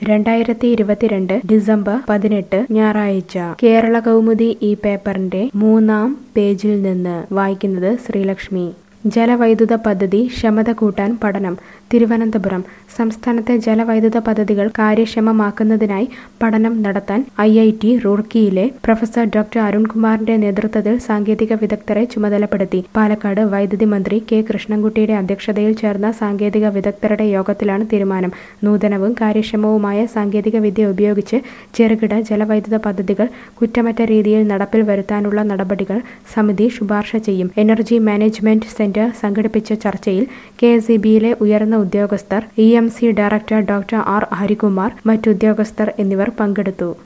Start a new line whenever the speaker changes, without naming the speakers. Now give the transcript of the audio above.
2022 December 18 ഞായറാഴ്ച കേരള കൗമുദി ഈ പേപ്പറിന്റെ 3-ാം പേജിൽ നിന്ന് വായിക്കുന്നത് ശ്രീലക്ഷ്മി. ജലവൈദ്യുത പദ്ധതി ക്ഷമത കൂട്ടാൻ പഠനം. തിരുവനന്തപുരം. സംസ്ഥാനത്തെ ജലവൈദ്യുത പദ്ധതികൾ കാര്യക്ഷമമാക്കുന്നതിനായി പഠനം നടത്താൻ IIT റൂർക്കിയിലെ പ്രൊഫസർ ഡോക്ടർ അരുൺകുമാറിന്റെ നേതൃത്വത്തിൽ സാങ്കേതിക വിദഗ്ധരെ ചുമതലപ്പെടുത്തി. പാലക്കാട് വൈദ്യുതി മന്ത്രി കെ കൃഷ്ണൻകുട്ടിയുടെ അധ്യക്ഷതയിൽ ചേർന്ന സാങ്കേതിക വിദഗ്ധരുടെ യോഗത്തിലാണ് തീരുമാനം. നൂതനവും കാര്യക്ഷമവുമായ സാങ്കേതിക വിദ്യ ഉപയോഗിച്ച് ചെറുകിട ജലവൈദ്യുത പദ്ധതികൾ കുറ്റമറ്റ രീതിയിൽ നടപ്പിൽ വരുത്താനുള്ള നടപടികൾ സമിതി ശുപാർശ ചെയ്യും. എനർജി മാനേജ്മെന്റ് സെന്റർ സംഘടിപ്പിച്ച ചർച്ചയിൽ KSEBയിലെ ഉയർന്ന ഉദ്യോഗസ്ഥർ, EMC director doctor R Harikumar, മറ്റുദ്യോഗസ്ഥർ എന്നിവർ പങ്കെടുത്തു.